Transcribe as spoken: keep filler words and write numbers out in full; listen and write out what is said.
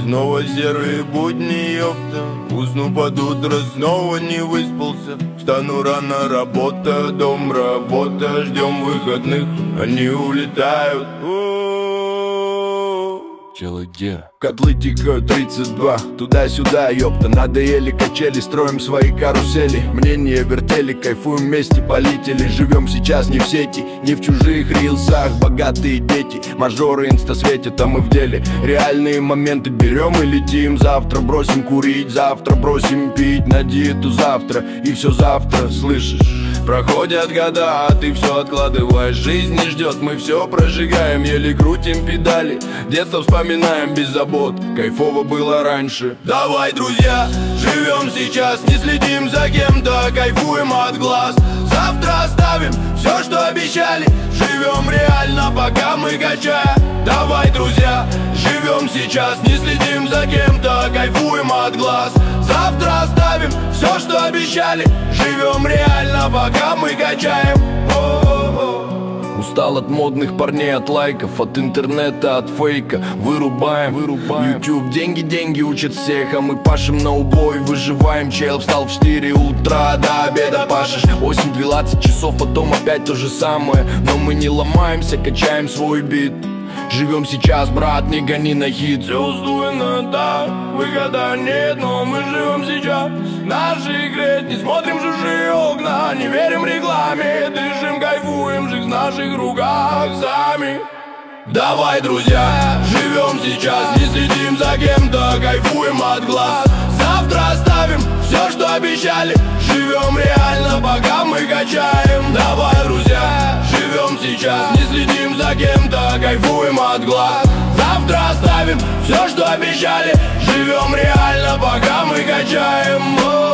Снова серые будни, ёпта. Усну под утро, снова не выспался. Встану рано, работа, дом, работа. Ждем выходных, они улетают. Челы где? Котлы тикают тридцать два, туда-сюда, ёпта. Надоели качели, строим свои карусели. Мнения вертели, кайфуем вместе, полетели. Живем сейчас не в сети, не в чужих рилсах. Богатые дети, мажоры инста светят, а мы в деле. Реальные моменты берем и летим. Завтра бросим курить, завтра бросим пить. На диету завтра, и все завтра, слышишь? Проходят года, а ты все откладываешь. Жизнь не ждет, мы все прожигаем. Еле крутим педали, детство вспоминаем без забот. Кайфово было раньше. Давай, друзья, живем сейчас, не следим за кем-то. Кайфуем от глаз, завтра оставим все, что обещали. Живем реально, пока мы качаем. Давай, друзья, живем сейчас, не следим за кем-то. Кайфуем от глаз, завтра оставим все, что обещали. Живем реально, пока мы качаем. О-о-о. Устал от модных парней, от лайков, от интернета, от фейка. Вырубаем, вырубаем. YouTube, деньги, деньги учат всех, а мы пашем на убой, выживаем. Чел встал в четыре утра, до обеда пашешь восемь-двенадцать часов, потом опять то же самое. Но мы не ломаемся, качаем свой бит. Живем сейчас, брат, не гони на хит. Все устроено так, выхода нет, но мы живем сейчас. В нашей игре не смотрим в чужие окна, не верим рекламе. Дышим, кайфуем, жизнь в наших руках сами. Давай, друзья, живем сейчас, не следим за кем-то. Кайфуем от глаз, завтра оставим все, что обещали. Живем реально, пока мы качаем. Давай, друзья, живем сейчас, не следим за кем-то. Кайфуем от глаз, завтра оставим все, что обещали. Живем реально, пока мы качаем.